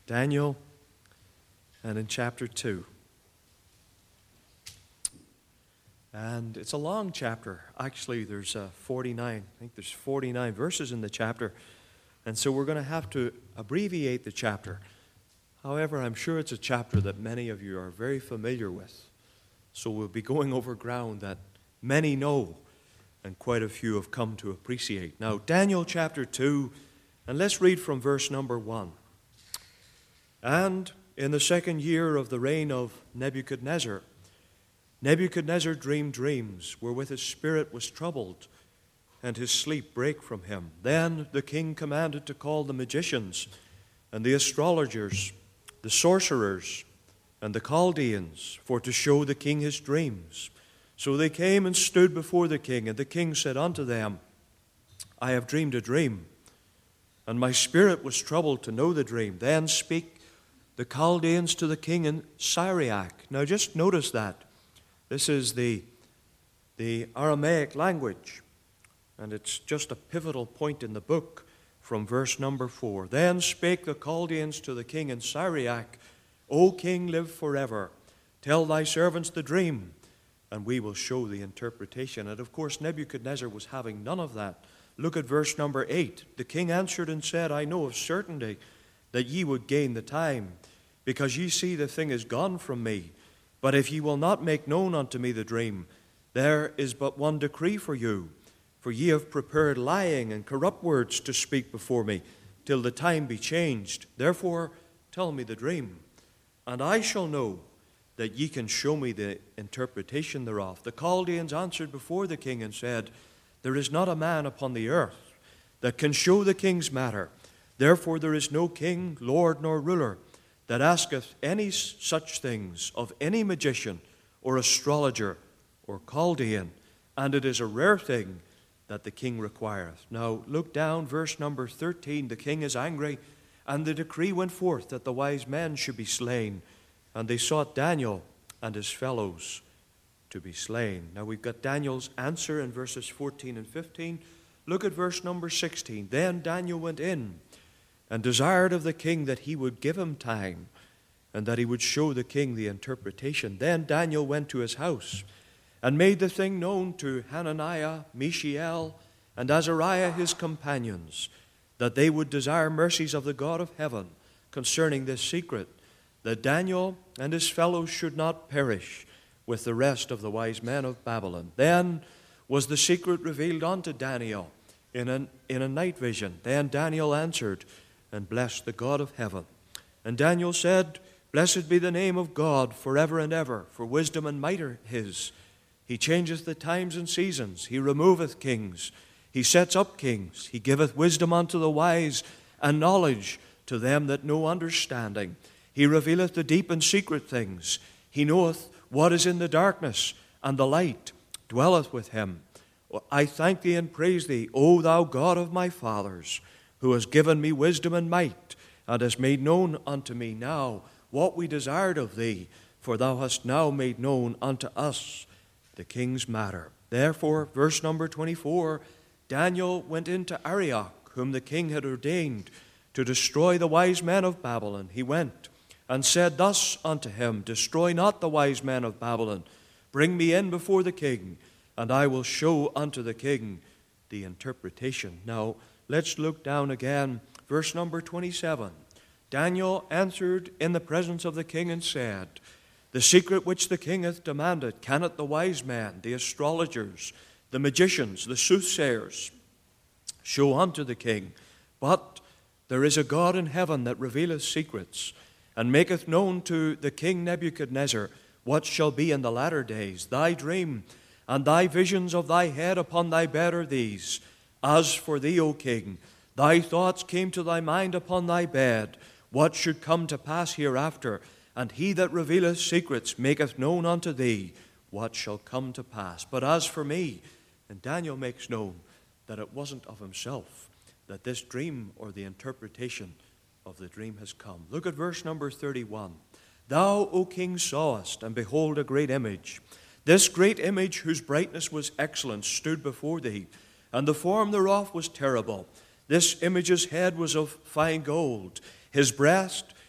Daniel, and in chapter 2. And it's a long chapter. Actually, there's 49. I think there's 49 verses in the chapter. And so we're going to have to abbreviate the chapter. However, I'm sure it's a chapter that many of you are very familiar with. So we'll be going over ground that many know and quite a few have come to appreciate. Now, Daniel chapter 2, and let's read from verse number 1. And in the 2nd year of the reign of Nebuchadnezzar, Nebuchadnezzar dreamed dreams wherewith his spirit was troubled, and his sleep brake from him. Then the king commanded to call the magicians and the astrologers, the sorcerers, and the Chaldeans, for to show the king his dreams. So they came and stood before the king, and the king said unto them, I have dreamed a dream, and my spirit was troubled to know the dream. Then speak the Chaldeans to the king in Syriac. Now just notice that. This is the Aramaic language, and it's just a pivotal point in the book from verse number 4. Then spake the Chaldeans to the king in Syriac, O king, live forever. Tell thy servants the dream, and we will show the interpretation. And of course, Nebuchadnezzar was having none of that. Look at verse number 8. The king answered and said, I know of certainty that ye would gain the time, because ye see the thing is gone from me. But if ye will not make known unto me the dream, there is but one decree for you. For ye have prepared lying and corrupt words to speak before me, till the time be changed. Therefore tell me the dream, and I shall know that ye can show me the interpretation thereof. The Chaldeans answered before the king and said, There is not a man upon the earth that can show the king's matter. Therefore there is no king, lord, nor ruler that asketh any such things of any magician or astrologer or Chaldean, and it is a rare thing that the king requireth. Now look down, verse number 13. The king is angry, and the decree went forth that the wise men should be slain, and they sought Daniel and his fellows to be slain. Now we've got Daniel's answer in verses 14 and 15. Look at verse number 16. Then Daniel went in and desired of the king that he would give him time, and that he would show the king the interpretation. Then Daniel went to his house, and made the thing known to Hananiah, Mishael, and Azariah his companions, that they would desire mercies of the God of heaven concerning this secret, that Daniel and his fellows should not perish with the rest of the wise men of Babylon. Then was the secret revealed unto Daniel in a night vision. Then Daniel answered and blessed the God of heaven. And Daniel said, Blessed be the name of God forever and ever, for wisdom and might are his. He changeth the times and seasons. He removeth kings. He sets up kings. He giveth wisdom unto the wise, and knowledge to them that know understanding. He revealeth the deep and secret things. He knoweth what is in the darkness, and the light dwelleth with him. I thank thee and praise thee, O thou God of my fathers, who has given me wisdom and might, and hast made known unto me now what we desired of thee, for thou hast now made known unto us the king's matter. Therefore, verse number 24, Daniel went into Arioch, whom the king had ordained to destroy the wise men of Babylon. He went and said thus unto him, Destroy not the wise men of Babylon. Bring me in before the king, and I will show unto the king the interpretation. Now, let's look down again, verse number 27. Daniel answered in the presence of the king and said, The secret which the king hath demanded, cannot the wise men, the astrologers, the magicians, the soothsayers, show unto the king? But there is a God in heaven that revealeth secrets, and maketh known to the king Nebuchadnezzar what shall be in the latter days. Thy dream and thy visions of thy head upon thy bed are these. As for thee, O king, thy thoughts came to thy mind upon thy bed, what should come to pass hereafter, and he that revealeth secrets maketh known unto thee what shall come to pass. But as for me, and Daniel makes known that it wasn't of himself that this dream or the interpretation of the dream has come. Look at verse number 31. Thou, O king, sawest, and behold, a great image. This great image, whose brightness was excellent, stood before thee, and the form thereof was terrible. This image's head was of fine gold, his breast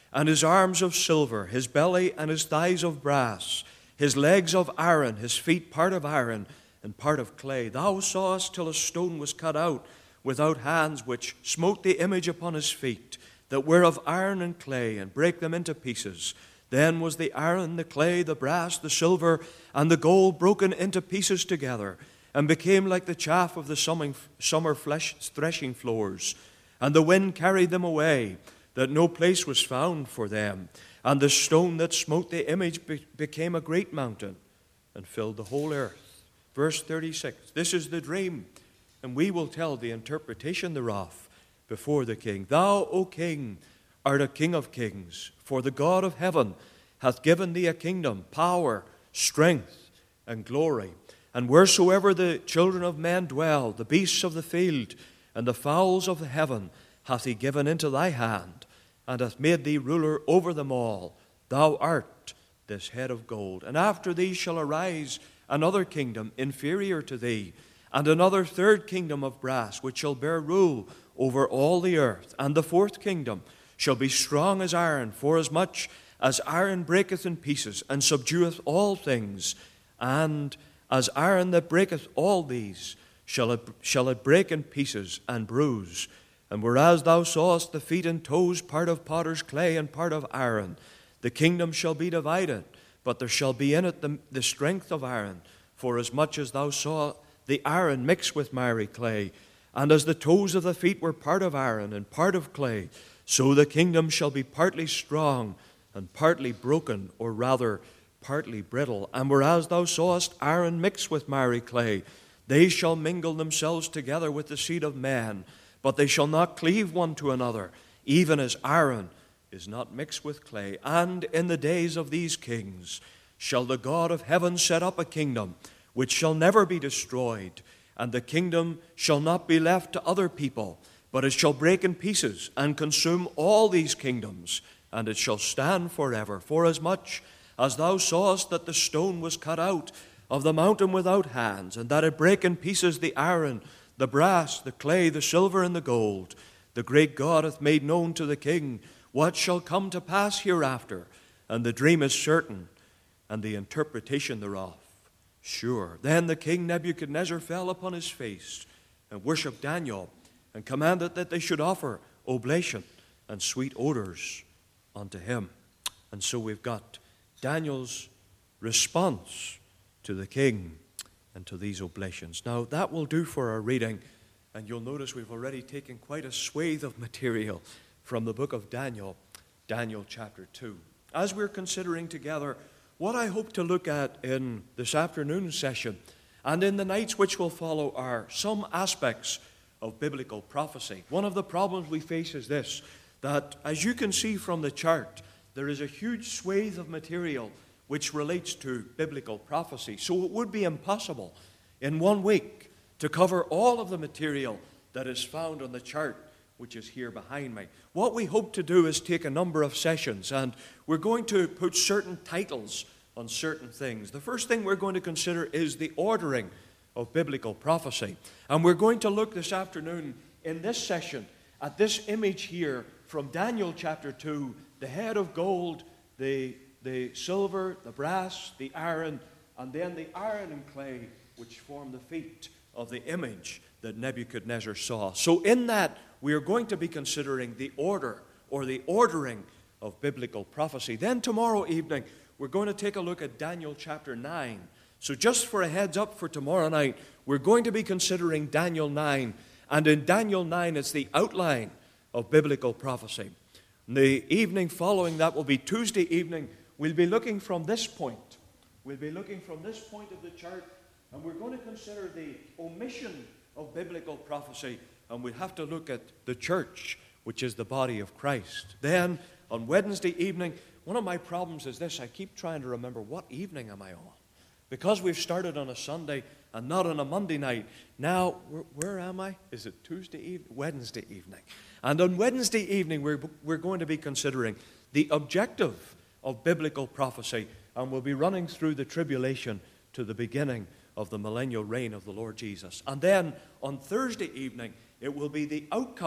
and his arms of silver, his belly and his thighs of brass, his legs of iron, his feet part of iron and part of clay. Thou sawest till a stone was cut out without hands, which smote the image upon his feet, that were of iron and clay, and brake them into pieces. Then was the iron, the clay, the brass, the silver, and the gold broken into pieces together, and became like the chaff of the summer threshing floors. And the wind carried them away, that no place was found for them. And the stone that smote the image became a great mountain, and filled the whole earth. Verse 36, this is the dream, and we will tell the interpretation thereof before the king. Thou, O king, art a king of kings, for the God of heaven hath given thee a kingdom, power, strength, and glory. And wheresoever the children of men dwell, the beasts of the field, and the fowls of the heaven, hath he given into thy hand, and hath made thee ruler over them all. Thou art this head of gold. And after thee shall arise another kingdom inferior to thee, and another third kingdom of brass, which shall bear rule over all the earth. And the fourth kingdom shall be strong as iron, forasmuch as iron breaketh in pieces, and subdueth all things. And as iron that breaketh all these, shall it break in pieces and bruise. And whereas thou sawest the feet and toes, part of potter's clay and part of iron, the kingdom shall be divided, but there shall be in it the strength of iron, forasmuch as thou saw the iron mixed with miry clay. And as the toes of the feet were part of iron and part of clay, so the kingdom shall be partly strong and partly broken, or rather partly brittle. And whereas thou sawest iron mixed with miry clay, they shall mingle themselves together with the seed of men, but they shall not cleave one to another, even as iron is not mixed with clay. And in the days of these kings shall the God of heaven set up a kingdom which shall never be destroyed, and the kingdom shall not be left to other people, but it shall break in pieces and consume all these kingdoms, and it shall stand forever. Forasmuch as thou sawest that the stone was cut out of the mountain without hands, and that it brake in pieces the iron, the brass, the clay, the silver, and the gold, the great God hath made known to the king what shall come to pass hereafter, and the dream is certain, and the interpretation thereof sure. Then the king Nebuchadnezzar fell upon his face, and worshipped Daniel, and commanded that they should offer oblation and sweet odors unto him. And so we've got Daniel's response to the king and to these oblations. Now that will do for our reading, and you'll notice we've already taken quite a swathe of material from the book of Daniel, Daniel chapter 2. As we're considering together what I hope to look at in this afternoon session and in the nights which will follow are some aspects of biblical prophecy. One of the problems we face is this, that as you can see from the chart, there is a huge swathe of material which relates to biblical prophecy. So it would be impossible in 1 week to cover all of the material that is found on the chart which is here behind me. What we hope to do is take a number of sessions, and we're going to put certain titles on certain things. The first thing we're going to consider is the ordering of biblical prophecy. And we're going to look this afternoon in this session at this image here from Daniel chapter 2, the head of gold, the silver, the brass, the iron, and then the iron and clay which form the feet of the image that Nebuchadnezzar saw. So in that, we are going to be considering the order or the ordering of biblical prophecy. Then tomorrow evening, we're going to take a look at Daniel chapter 9. So just for a heads up for tomorrow night, we're going to be considering Daniel 9. And in Daniel 9, it's the outline of biblical prophecy. The evening following that will be Tuesday evening. We'll be looking from this point. We'll be looking from this point of the chart, and we're going to consider the omission of biblical prophecy, and we'll have to look at the church, which is the body of Christ. Then, on Wednesday evening, one of my problems is this. I keep trying to remember what evening am I on. Because we've started on a Sunday and not on a Monday night. Now, where am I? Is it Tuesday evening? Wednesday evening. And on Wednesday evening, we're going to be considering the objective of biblical prophecy, and we'll be running through the tribulation to the beginning of the millennial reign of the Lord Jesus. And then on Thursday evening, it will be the outcome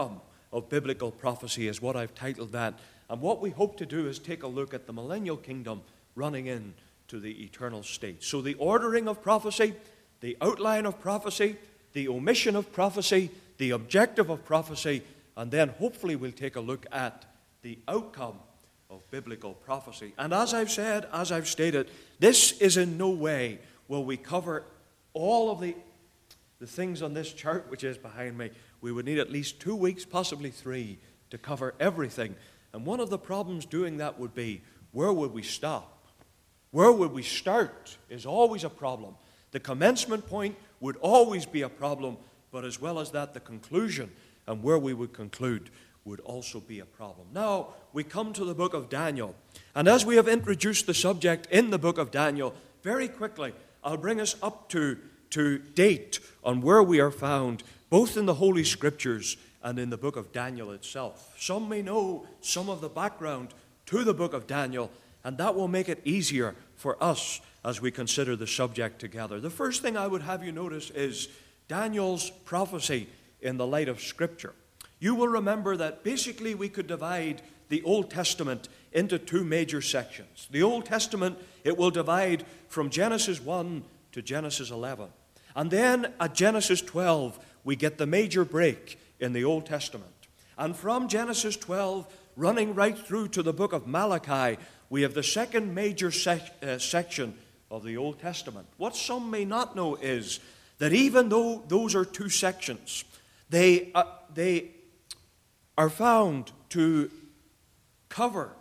of biblical prophecy is what I've titled that. And what we hope to do is take a look at the millennial kingdom running into the eternal state. So the ordering of prophecy, the outline of prophecy, the omission of prophecy, the objective of prophecy, and then hopefully we'll take a look at the outcome of biblical prophecy. And as I've said, as I've stated, this is in no way will we cover all of the things on this chart which is behind me. We would need at least 2 weeks, possibly 3, to cover everything. And one of the problems doing that would be, where would we stop? Where would we start is always a problem. The commencement point would always be a problem, but as well as that, the conclusion and where we would conclude would also be a problem. Now, we come to the book of Daniel. And as we have introduced the subject in the book of Daniel, very quickly, I'll bring us up to date on where we are found, both in the Holy Scriptures and in the book of Daniel itself. Some may know some of the background to the book of Daniel, and that will make it easier for us as we consider the subject together. The first thing I would have you notice is Daniel's prophecy in the light of Scripture. You will remember that basically we could divide the Old Testament into 2 major sections. The Old Testament, it will divide from Genesis 1 to Genesis 11. And then at Genesis 12, we get the major break in the Old Testament. And from Genesis 12, running right through to the book of Malachi, we have the second major section of the Old Testament. What some may not know is that even though those are 2 sections, they are found to cover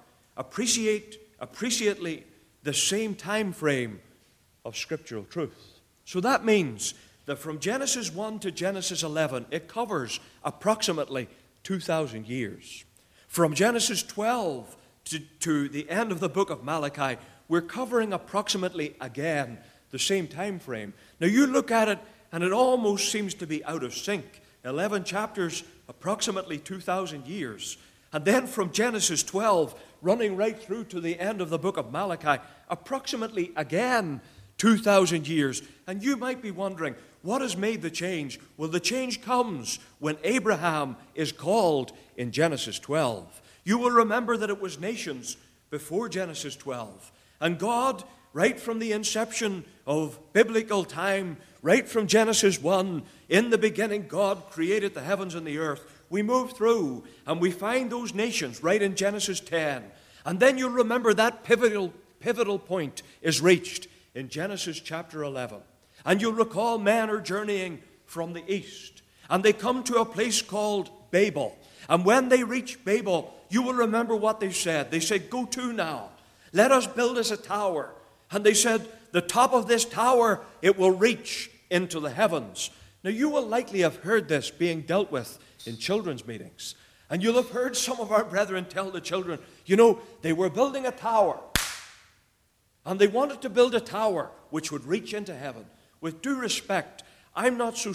appreciately the same time frame of scriptural truth. So that means that from Genesis 1 to Genesis 11, it covers approximately 2,000 years. From Genesis 12 to the end of the book of Malachi, we're covering approximately, again, the same time frame. Now you look at it, and it almost seems to be out of sync. 11 chapters, approximately 2,000 years. And then from Genesis 12, running right through to the end of the book of Malachi, approximately, again, 2,000 years. And you might be wondering, what has made the change? Well, the change comes when Abraham is called in Genesis 12. You will remember that it was nations before Genesis 12. And God, right from the inception of biblical time, right from Genesis 1, in the beginning God created the heavens and the earth. We move through and we find those nations right in Genesis 10. And then you'll remember that pivotal point is reached in Genesis chapter 11. And you'll recall men are journeying from the east. And they come to a place called Babel. And when they reach Babel, you will remember what they said. They said, "Go to now. Let us build us a tower." And they said, "The top of this tower, it will reach into the heavens." Now, you will likely have heard this being dealt with in children's meetings. And you'll have heard some of our brethren tell the children, they were building a tower. And they wanted to build a tower which would reach into heaven. With due respect, I'm not so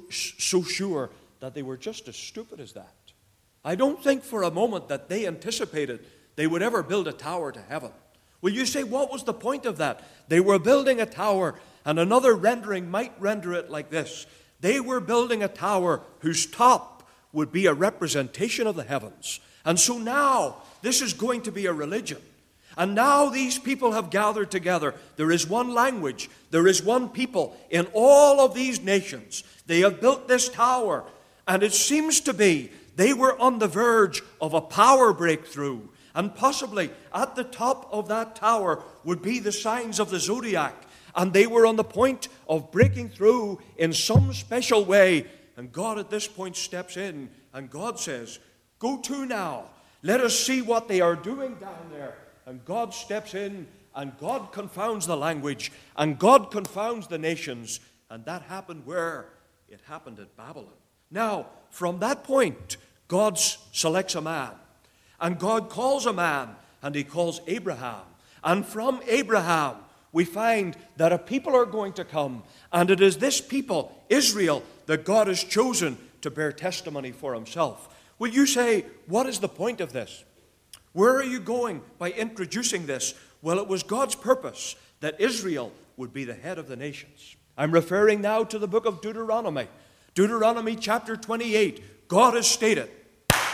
sure that they were just as stupid as that. I don't think for a moment that they anticipated they would ever build a tower to heaven. Well, you say, what was the point of that? They were building a tower, and another rendering might render it like this. They were building a tower whose top would be a representation of the heavens. And so now, this is going to be a religion. And now these people have gathered together. There is one language. There is one people in all of these nations. They have built this tower. And it seems to be they were on the verge of a power breakthrough. And possibly at the top of that tower would be the signs of the zodiac. And they were on the point of breaking through in some special way. And God at this point steps in and God says, "Go to now. Let us see what they are doing down there." And God steps in and God confounds the language and God confounds the nations. And that happened where? It happened at Babylon. Now, from that point, God selects a man. And God calls a man, and he calls Abraham. And from Abraham, we find that a people are going to come. And it is this people, Israel, that God has chosen to bear testimony for himself. Will you say, what is the point of this? Where are you going by introducing this? Well, it was God's purpose that Israel would be the head of the nations. I'm referring now to the book of Deuteronomy. Deuteronomy chapter 28. God has stated,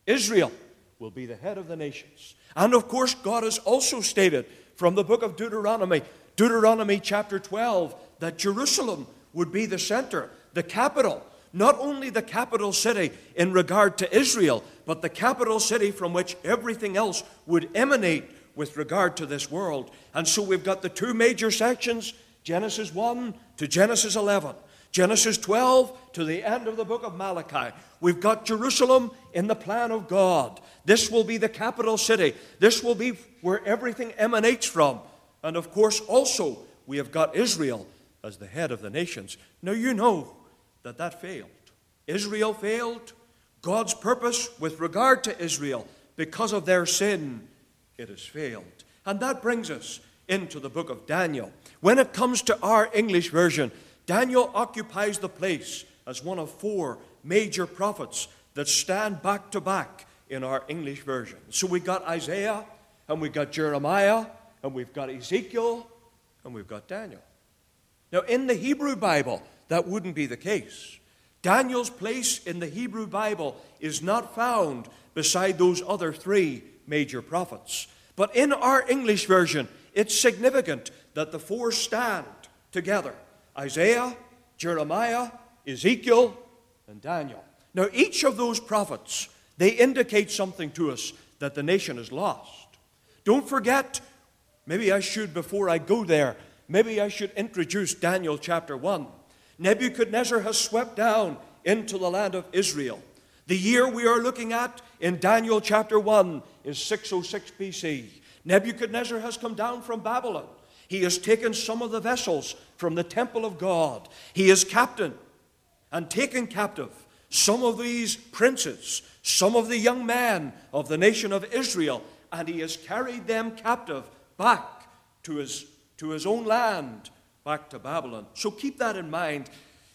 Israel will be the head of the nations. And of course, God has also stated from the book of Deuteronomy chapter 12, that Jerusalem would be the center, the capital, not only the capital city in regard to Israel, but the capital city from which everything else would emanate with regard to this world. And so we've got the two major sections, Genesis 1 to Genesis 11. Genesis 12 to the end of the book of Malachi. We've got Jerusalem in the plan of God. This will be the capital city. This will be where everything emanates from. And of course, also, we have got Israel as the head of the nations. Now, you know that failed. Israel failed. God's purpose with regard to Israel, because of their sin, it has failed. And that brings us into the book of Daniel. When it comes to our English version, Daniel occupies the place as one of four major prophets that stand back to back in our English version. So we've got Isaiah, and we've got Jeremiah, and we've got Ezekiel, and we've got Daniel. Now, in the Hebrew Bible, that wouldn't be the case. Daniel's place in the Hebrew Bible is not found beside those other three major prophets. But in our English version, it's significant that the four stand together: Isaiah, Jeremiah, Ezekiel, and Daniel. Now, each of those prophets, they indicate something to us that the nation has lost. Don't forget, maybe I should, before I go there, maybe I should introduce Daniel chapter 1. Nebuchadnezzar has swept down into the land of Israel. The year we are looking at in Daniel chapter 1 is 606 BC. Nebuchadnezzar has come down from Babylon. He has taken some of the vessels from the temple of God. He has captained and taken captive some of these princes, some of the young men of the nation of Israel, and he has carried them captive back to his own land, back to Babylon. So keep that in mind.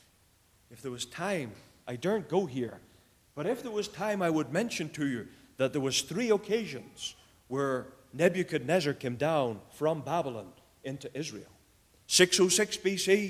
If there was time, I daren't go here, but if there was time, I would mention to you that there was 3 occasions where Nebuchadnezzar came down from Babylon into Israel. 606 BC,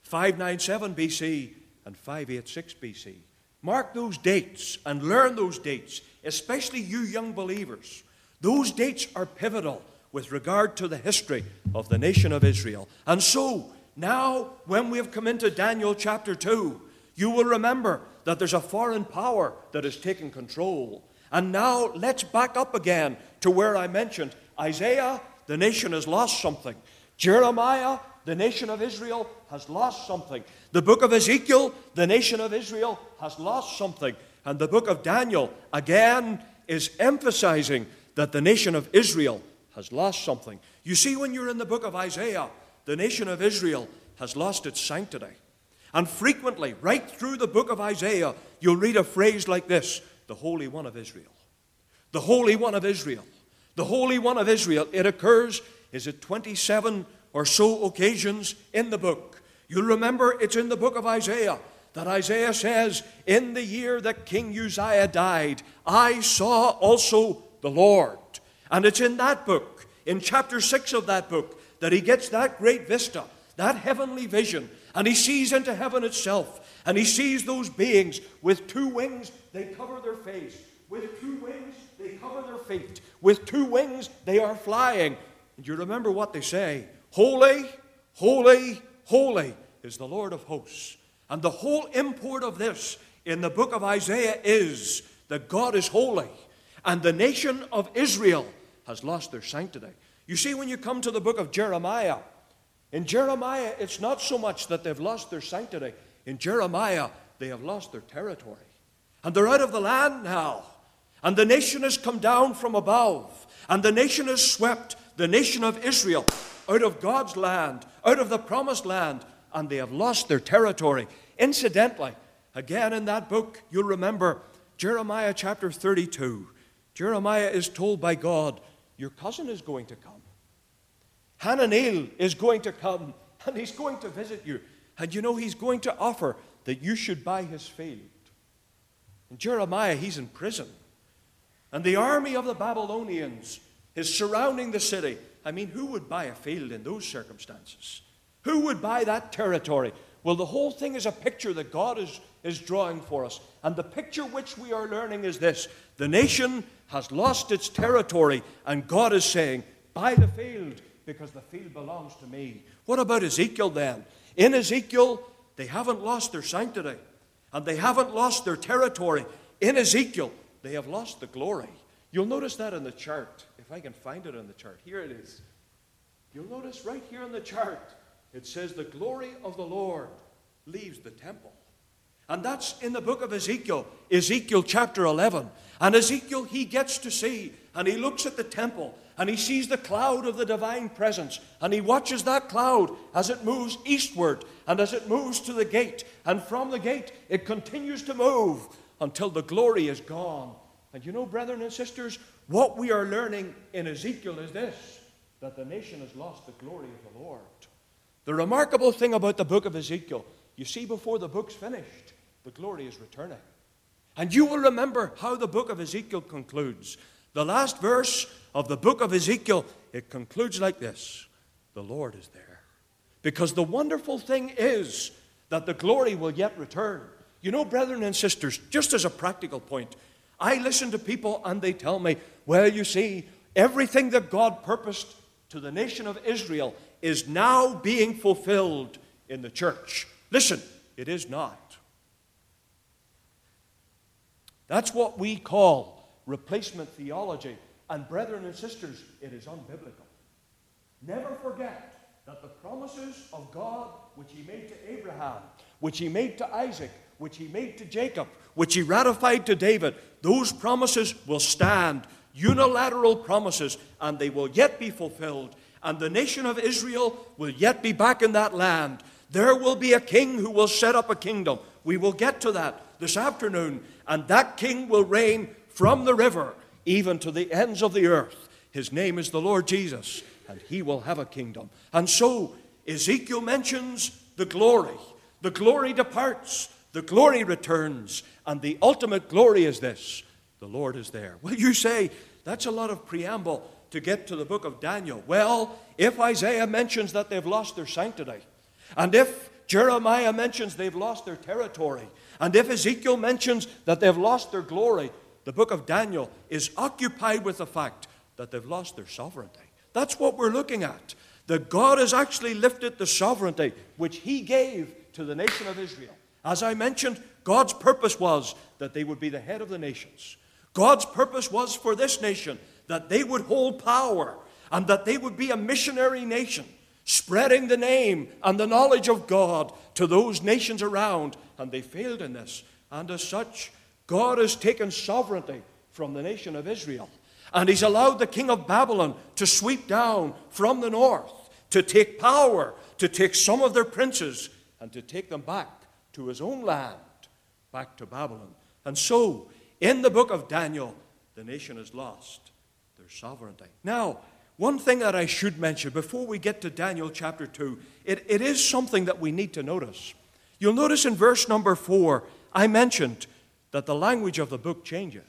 597 BC, and 586 BC. Mark those dates and learn those dates, especially you young believers. Those dates are pivotal with regard to the history of the nation of Israel. And so, now, when we have come into Daniel chapter 2, you will remember that there's a foreign power that is taking control. And now, let's back up again to where I mentioned Isaiah, the nation has lost something. Jeremiah, the nation of Israel, has lost something. The book of Ezekiel, the nation of Israel, has lost something. And the book of Daniel, again, is emphasizing that the nation of Israel has lost something. You see, when you're in the book of Isaiah, the nation of Israel has lost its sanctity. And frequently, right through the book of Isaiah, you'll read a phrase like this: the Holy One of Israel. The Holy One of Israel. The Holy One of Israel. It occurs, is it 27 or so occasions in the book. You'll remember it's in the book of Isaiah that Isaiah says, in the year that King Uzziah died, I saw also the Lord. And it's in that book, in chapter 6 of that book, that he gets that great vista, that heavenly vision, and he sees into heaven itself, and he sees those beings with 2 wings, they cover their face. With 2 wings, they cover their feet. With 2 wings, they are flying. And you remember what they say: Holy, holy, holy is the Lord of hosts. And the whole import of this in the book of Isaiah is that God is holy, and the nation of Israel has lost their sanctity. You see, when you come to the book of Jeremiah, in Jeremiah, it's not so much that they've lost their sanctity. In Jeremiah, they have lost their territory. And they're out of the land now. And the nation has come down from above. And the nation has swept the nation of Israel out of God's land, out of the promised land, and they have lost their territory. Incidentally, again in that book, you'll remember Jeremiah chapter 32. Jeremiah is told by God, your cousin is going to come. Hananiel is going to come, and he's going to visit you. And you know, he's going to offer that you should buy his field. And Jeremiah, he's in prison. And the army of the Babylonians is surrounding the city. I mean, who would buy a field in those circumstances? Who would buy that territory? Well, the whole thing is a picture that God is drawing for us. And the picture which we are learning is this: The nation has lost its territory, and God is saying, buy the field, because the field belongs to me. What about Ezekiel then? In Ezekiel, they haven't lost their sanctity, and they haven't lost their territory. In Ezekiel, they have lost the glory. You'll notice that in the chart, if I can find it in the chart. Here it is. You'll notice right here in the chart, it says the glory of the Lord leaves the temple. And that's in the book of Ezekiel, Ezekiel chapter 11. And Ezekiel, he gets to see, and he looks at the temple, and he sees the cloud of the divine presence, and he watches that cloud as it moves eastward, and as it moves to the gate. And from the gate, it continues to move until the glory is gone. And you know, brethren and sisters, what we are learning in Ezekiel is this, that the nation has lost the glory of the Lord. The remarkable thing about the book of Ezekiel, you see, before the book's finished, the glory is returning. And you will remember how the book of Ezekiel concludes. The last verse of the book of Ezekiel, it concludes like this: the Lord is there. Because the wonderful thing is that the glory will yet return. You know, brethren and sisters, just as a practical point, I listen to people and they tell me, well, you see, everything that God purposed to the nation of Israel is now being fulfilled in the church. Listen, it is not. That's what we call replacement theology. And brethren and sisters, it is unbiblical. Never forget that the promises of God, which he made to Abraham, which he made to Isaac, which he made to Jacob, which he ratified to David, those promises will stand, unilateral promises, and they will yet be fulfilled. And the nation of Israel will yet be back in that land. There will be a king who will set up a kingdom. We will get to that this afternoon. And that king will reign from the river even to the ends of the earth. His name is the Lord Jesus, and he will have a kingdom. And so Ezekiel mentions the glory. The glory departs, the glory returns, and the ultimate glory is this: the Lord is there. Well, you say, that's a lot of preamble to get to the book of Daniel. Well, if Isaiah mentions that they've lost their sanctity, and if Jeremiah mentions they've lost their territory, and if Ezekiel mentions that they've lost their glory, the book of Daniel is occupied with the fact that they've lost their sovereignty. That's what we're looking at. That God has actually lifted the sovereignty which he gave to the nation of Israel. As I mentioned, God's purpose was that they would be the head of the nations. God's purpose was for this nation that they would hold power and that they would be a missionary nation, spreading the name and the knowledge of God to those nations around. And they failed in this. And as such, God has taken sovereignty from the nation of Israel. And he's allowed the king of Babylon to sweep down from the north, to take power, to take some of their princes, and to take them back to his own land, back to Babylon. And so, in the book of Daniel, the nation has lost their sovereignty. Now, one thing that I should mention before we get to Daniel chapter 2, it is something that we need to notice. You'll notice in verse number 4, I mentioned that the language of the book changes.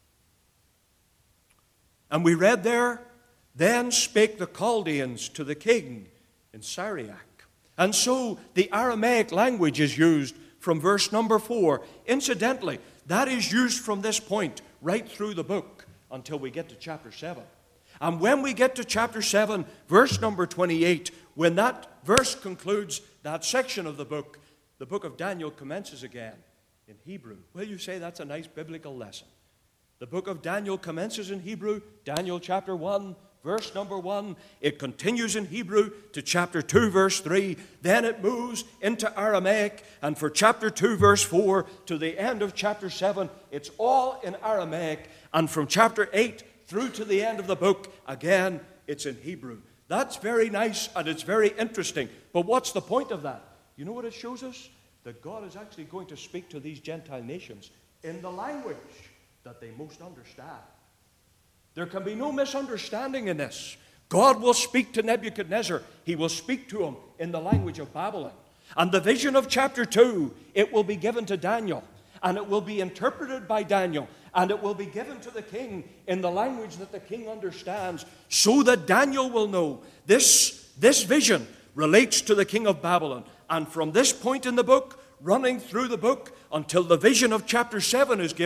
And we read there, then spake the Chaldeans to the king in Syriac. And so the Aramaic language is used from verse number 4. Incidentally, that is used from this point right through the book until we get to chapter 7. And when we get to chapter 7, verse number 28, when that verse concludes that section of the book of Daniel commences again in Hebrew. Well, you say that's a nice biblical lesson. The book of Daniel commences in Hebrew, Daniel chapter 1, verse number 1. It continues in Hebrew to chapter 2, verse 3. Then it moves into Aramaic. And for chapter 2, verse 4 to the end of chapter 7, it's all in Aramaic. And from chapter 8 through to the end of the book, again, it's in Hebrew. That's very nice and it's very interesting. But what's the point of that? You know what it shows us? That God is actually going to speak to these Gentile nations in the language that they most understand. There can be no misunderstanding in this. God will speak to Nebuchadnezzar. He will speak to him in the language of Babylon. And the vision of chapter 2, it will be given to Daniel. And it will be interpreted by Daniel. And it will be given to the king in the language that the king understands, so that Daniel will know this vision relates to the king of Babylon. And from this point in the book, running through the book until the vision of chapter 7 is given,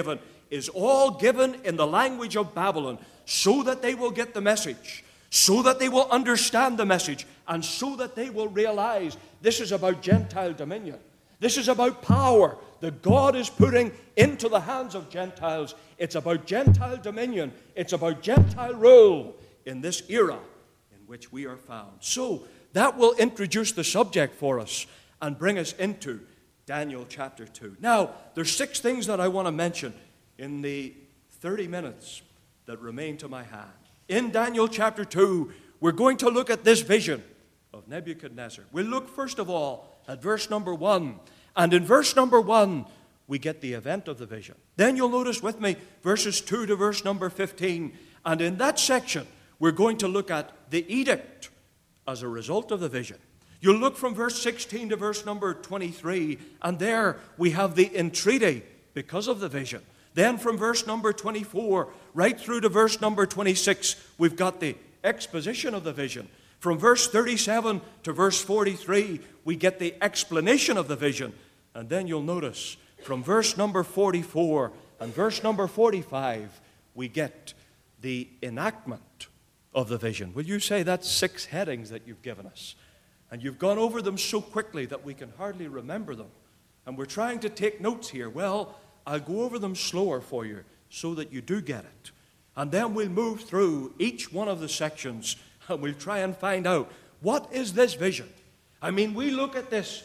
is all given in the language of Babylon so that they will get the message, so that they will understand the message, and so that they will realize this is about Gentile dominion. This is about power that God is putting into the hands of Gentiles. It's about Gentile dominion. It's about Gentile rule in this era in which we are found. So that will introduce the subject for us and bring us into Daniel chapter 2. Now, there's 6 things that I want to mention in the 30 minutes that remain to my hand. In Daniel chapter 2, we're going to look at this vision of Nebuchadnezzar. We'll look first of all at verse number 1. And in verse number 1, we get the event of the vision. Then you'll notice with me verses 2 to verse number 15. And in that section, we're going to look at the edict as a result of the vision. You'll look from verse 16 to verse number 23, and there we have the entreaty because of the vision. Then from verse number 24 right through to verse number 26, we've got the exposition of the vision. From verse 37 to verse 43, we get the explanation of the vision. And then you'll notice from verse number 44 and verse number 45, we get the enactment of the vision. Will you say that's 6 headings that you've given us? And you've gone over them so quickly that we can hardly remember them. And we're trying to take notes here. Well, I'll go over them slower for you so that you do get it. And then we'll move through each one of the sections and we'll try and find out, what is this vision? I mean, we look at this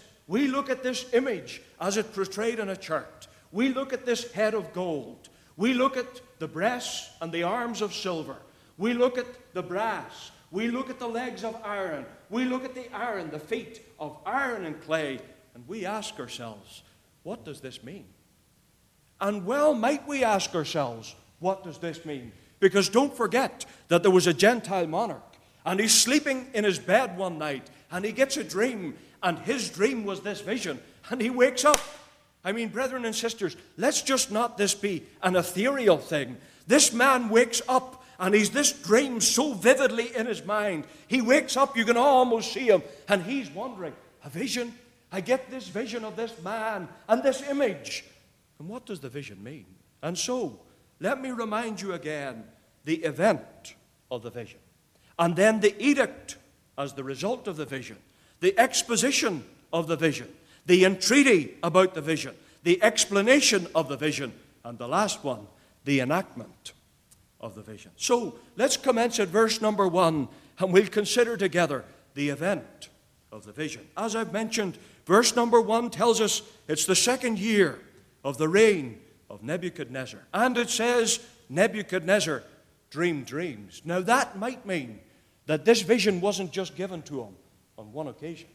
image as it portrayed in a chart. We look at this head of gold. We look at the breasts and the arms of silver. We look at the brass. We look at the legs of iron. We look at the iron, the feet of iron and clay. And we ask ourselves, what does this mean? And well might we ask ourselves, what does this mean? Because don't forget that there was a Gentile monarch. And he's sleeping in his bed one night, and he gets a dream, and his dream was this vision, and he wakes up. I mean, brethren and sisters, let's just not this be an ethereal thing. This man wakes up, and he's this dream so vividly in his mind. He wakes up, you can almost see him, and he's wondering, a vision? I get this vision of this man and this image. And what does the vision mean? And so, let me remind you again, the event of the vision. And then the edict as the result of the vision, the exposition of the vision, the entreaty about the vision, the explanation of the vision, and the last one, the enactment of the vision. So let's commence at verse number 1, and we'll consider together the event of the vision. As I've mentioned, verse number 1 tells us it's the 2nd year of the reign of Nebuchadnezzar. And it says, Nebuchadnezzar dreamed dreams. Now that might mean that this vision wasn't just given to him on one occasion.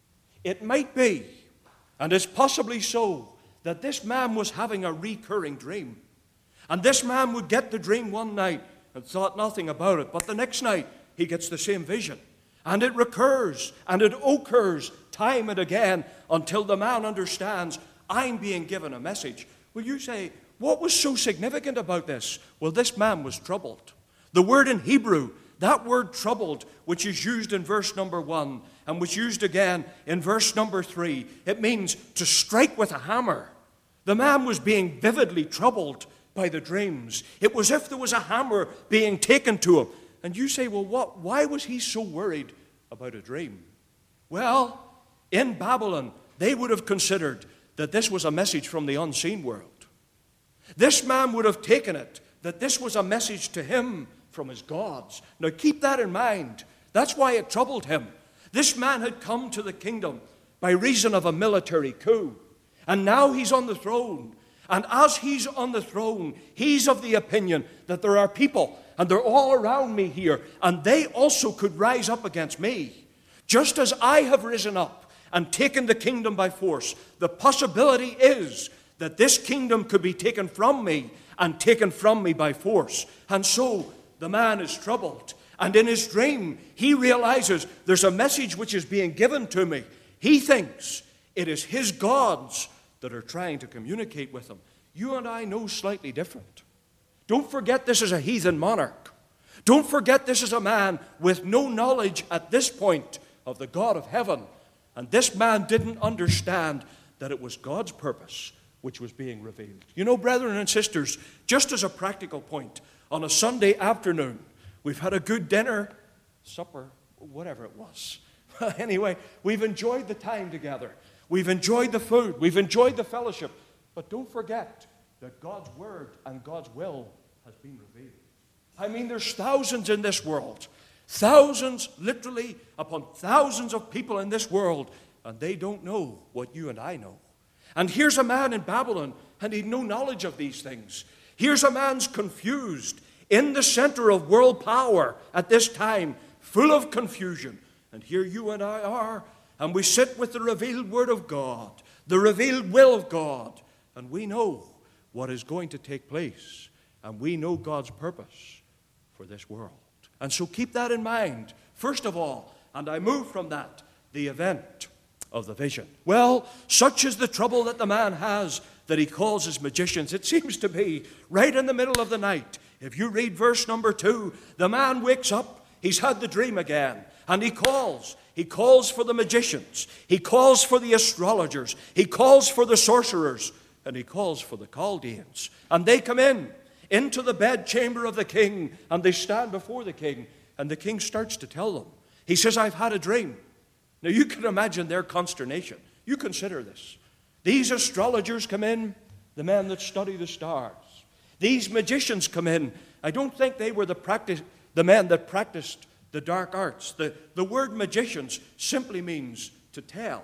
It might be, and it's possibly so, that this man was having a recurring dream. And this man would get the dream one night and thought nothing about it, but the next night he gets the same vision. And it recurs, and it occurs time and again until the man understands, I'm being given a message. Will you say, what was so significant about this? Well, this man was troubled. The word in Hebrew, that word troubled, which is used in verse number 1 and was used again in verse number 3, it means to strike with a hammer. The man was being vividly troubled by the dreams. It was as if there was a hammer being taken to him. And you say, well, why was he so worried about a dream? Well, in Babylon, they would have considered that this was a message from the unseen world. This man would have taken it that this was a message to him from his gods. Now keep that in mind. That's why it troubled him. This man had come to the kingdom by reason of a military coup. And now he's on the throne. And as he's on the throne, he's of the opinion that there are people, and they're all around me here, and they also could rise up against me. Just as I have risen up and taken the kingdom by force, the possibility is that this kingdom could be taken from me and taken from me by force. And so the man is troubled. And in his dream, he realizes there's a message which is being given to me. He thinks it is his gods that are trying to communicate with him. You and I know slightly different. Don't forget this is a heathen monarch. Don't forget this is a man with no knowledge at this point of the God of heaven. And this man didn't understand that it was God's purpose which was being revealed. You know, brethren and sisters, just as a practical point, on a Sunday afternoon, we've had a good dinner, supper, whatever it was. Anyway, we've enjoyed the time together. We've enjoyed the food. We've enjoyed the fellowship. But don't forget that God's word and God's will has been revealed. I mean, there's thousands in this world. Thousands, literally, upon thousands of people in this world, and they don't know what you and I know. And here's a man in Babylon, and he'd no knowledge of these things. Here's a man's confused, in the center of world power at this time, full of confusion. And here you and I are, and we sit with the revealed word of God, the revealed will of God, and we know what is going to take place, and we know God's purpose for this world. And so keep that in mind, first of all, and I move from that, the event of the vision. Well, such is the trouble that the man has that he calls his magicians. It seems to be right in the middle of the night. If you read verse number 2, the man wakes up, he's had the dream again, and he calls. He calls for the magicians, he calls for the astrologers, he calls for the sorcerers, and he calls for the Chaldeans. And they come into the bedchamber of the king, and they stand before the king, and the king starts to tell them. He says, I've had a dream. Now you can imagine their consternation. You consider this. These astrologers come in, the men that study the stars. These magicians come in. I don't think they were the men that practiced the dark arts. The word magicians simply means to tell.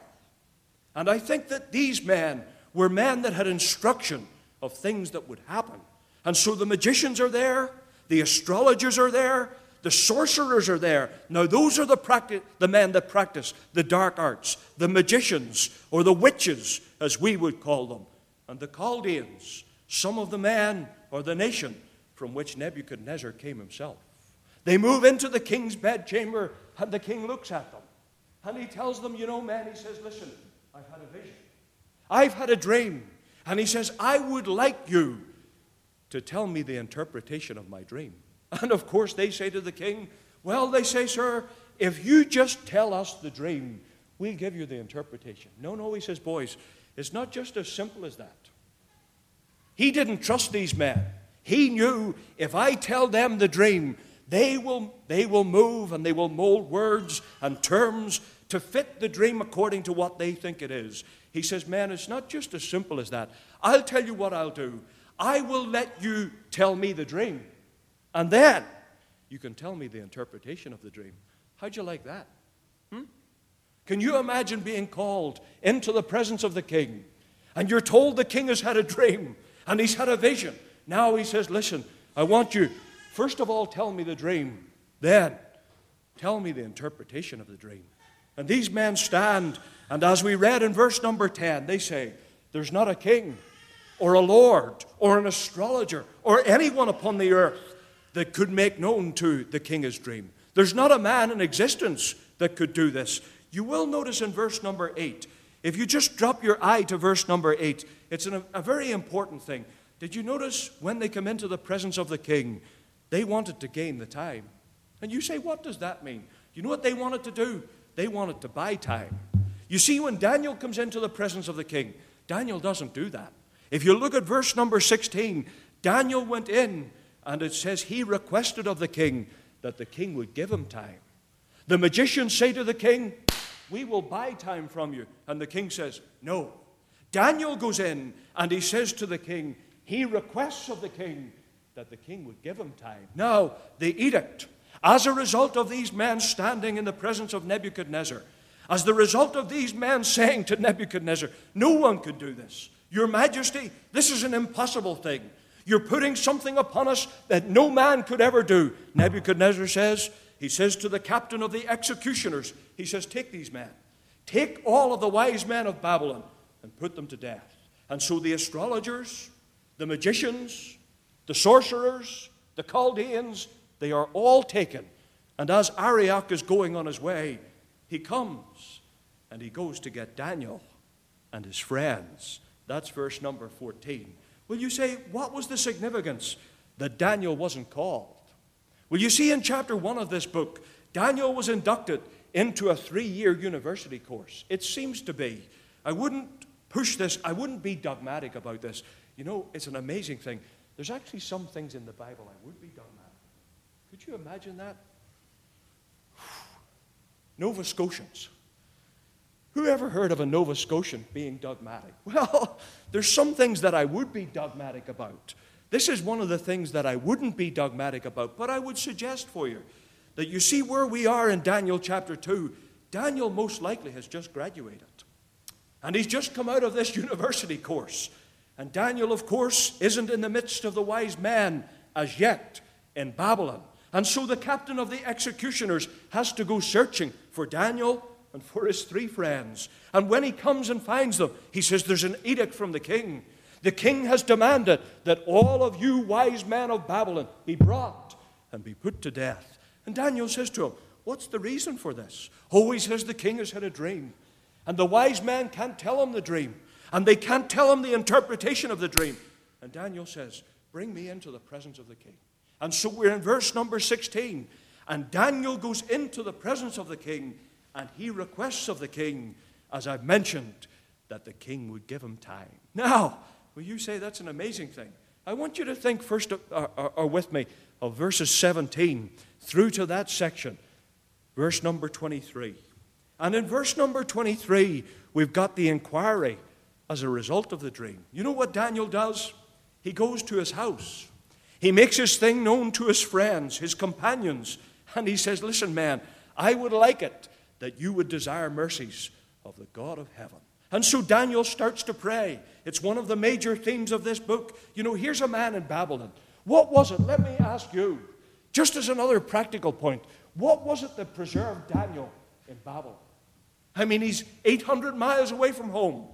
And I think that these men were men that had instruction of things that would happen. And so the magicians are there, the astrologers are there, the sorcerers are there. Now those are the men that practice the dark arts, the magicians, or the witches, as we would call them. And the Chaldeans, some of the men or the nation from which Nebuchadnezzar came himself. They move into the king's bedchamber, and the king looks at them. And he tells them, you know, man, he says, listen, I've had a vision. I've had a dream. And he says, I would like you to tell me the interpretation of my dream. And of course they say to the king, well, they say, sir, if you just tell us the dream, we'll give you the interpretation. No, he says, boys, it's not just as simple as that. He didn't trust these men. He knew if I tell them the dream, they will move and they will mold words and terms to fit the dream according to what they think it is. He says, man, it's not just as simple as that. I'll tell you what I'll do. I will let you tell me the dream, and then you can tell me the interpretation of the dream. How'd you like that? Can you imagine being called into the presence of the king, and you're told the king has had a dream, and he's had a vision. Now he says, listen, I want you, first of all, tell me the dream, then tell me the interpretation of the dream. And these men stand, and as we read in verse number 10, they say, there's not a king or a lord or an astrologer or anyone upon the earth that could make known to the king his dream. There's not a man in existence that could do this. You will notice in verse number 8, if you just drop your eye to verse number 8, it's a very important thing. Did you notice when they come into the presence of the king, they wanted to gain the time? And you say, what does that mean? You know what they wanted to do? They wanted to buy time. You see, when Daniel comes into the presence of the king, Daniel doesn't do that. If you look at verse number 16, Daniel went in, and it says he requested of the king that the king would give him time. The magicians say to the king, we will buy time from you. And the king says, no. Daniel goes in, and he says to the king, he requests of the king that the king would give him time. Now, the edict, as a result of these men standing in the presence of Nebuchadnezzar, as the result of these men saying to Nebuchadnezzar, no one could do this. Your Majesty, this is an impossible thing. You're putting something upon us that no man could ever do. Nebuchadnezzar says, he says to the captain of the executioners, he says, take these men. Take all of the wise men of Babylon and put them to death. And so the astrologers, the magicians, the sorcerers, the Chaldeans, they are all taken. And as Arioch is going on his way, he comes and he goes to get Daniel and his friends. That's verse number 14. Well, you say, what was the significance that Daniel wasn't called? Well, you see, in chapter 1 of this book, Daniel was inducted into a 3-year university course. It seems to be. I wouldn't push this. I wouldn't be dogmatic about this. You know, it's an amazing thing. There's actually some things in the Bible I would be dogmatic. Could you imagine that? Nova Scotians. Who ever heard of a Nova Scotian being dogmatic? Well, there's some things that I would be dogmatic about. This is one of the things that I wouldn't be dogmatic about, but I would suggest for you that you see where we are in Daniel chapter 2. Daniel most likely has just graduated. And he's just come out of this university course. And Daniel, of course, isn't in the midst of the wise men as yet in Babylon. And so the captain of the executioners has to go searching for Daniel and for his 3 friends. And when he comes and finds them, he says, there's an edict from the king. The king has demanded that all of you wise men of Babylon be brought and be put to death. And Daniel says to him, what's the reason for this? Oh, he says, the king has had a dream. And the wise men can't tell him the dream. And they can't tell him the interpretation of the dream. And Daniel says, bring me into the presence of the king. And so we're in verse number 16. And Daniel goes into the presence of the king, and he requests of the king, as I've mentioned, that the king would give him time. Now, will you say that's an amazing thing? I want you to think first, or with me, of verses 17 through to that section, verse number 23. And in verse number 23, we've got the inquiry as a result of the dream. You know what Daniel does? He goes to his house. He makes his thing known to his friends, his companions, and he says, listen, man, I would like it that you would desire mercies of the God of heaven. And so Daniel starts to pray. It's one of the major themes of this book. You know, here's a man in Babylon. What was it? Let me ask you, just as another practical point, what was it that preserved Daniel in Babylon? I mean, he's 800 miles away from home.